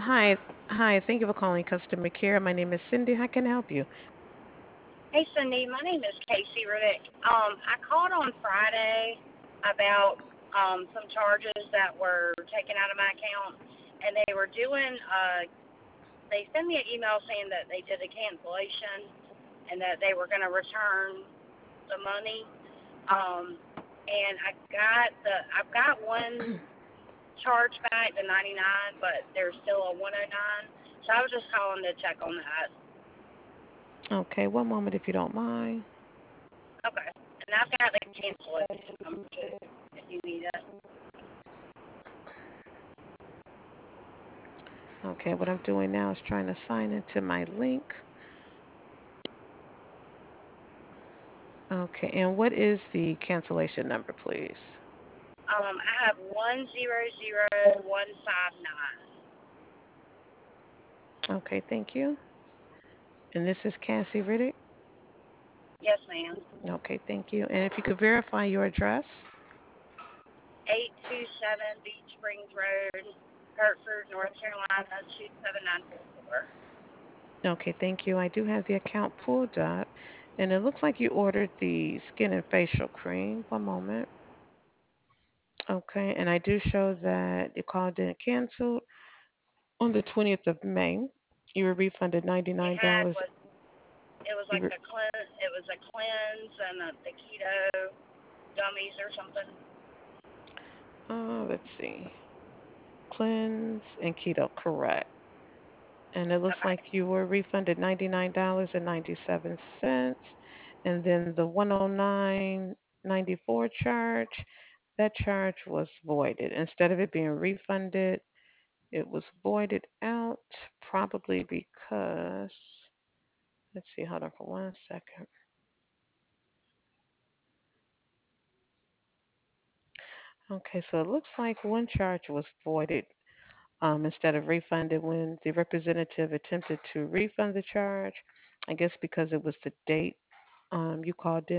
Hi, hi. Thank you for calling customer care. My name is Cindy. How can I help you? Hey Cindy, my name is Casey Riddick. I called on Friday about some charges that were taken out of my account, and they were doing. They sent me an email saying that they did a cancellation and that they were going to return the money. Um, and I've got one charge back, the 99, but there's still a 109. So I was just calling to check on that. Okay, one moment if you don't mind. Okay. And I've got the cancellation number too, if you need it. Okay, what I'm doing now is trying to sign into my link. Okay, and what is the cancellation number, please? I have 100159. Okay, thank you. And this is Cassie Riddick. Yes, ma'am. Okay, thank you. And if you could verify your address. 827 Beach Springs Road, Hertford, North Carolina 27944. Okay, thank you. I do have the account pulled up, and it looks like you ordered the skin and facial cream. One moment. Okay, and I do show that the call didn't cancel. On the 20th of May, you were refunded It had $99. was it was You like were, a cleanse and the keto gummies or something. let's see, cleanse and keto, correct. And it looks Okay. like you were refunded $99.97. And then the 109.94 charge, that charge was voided. Instead of it being refunded, it was voided out, probably because, let's see, hold on for 1 second. Okay, so it looks like one charge was voided instead of refunded when the representative attempted to refund the charge. I guess because it was the date you called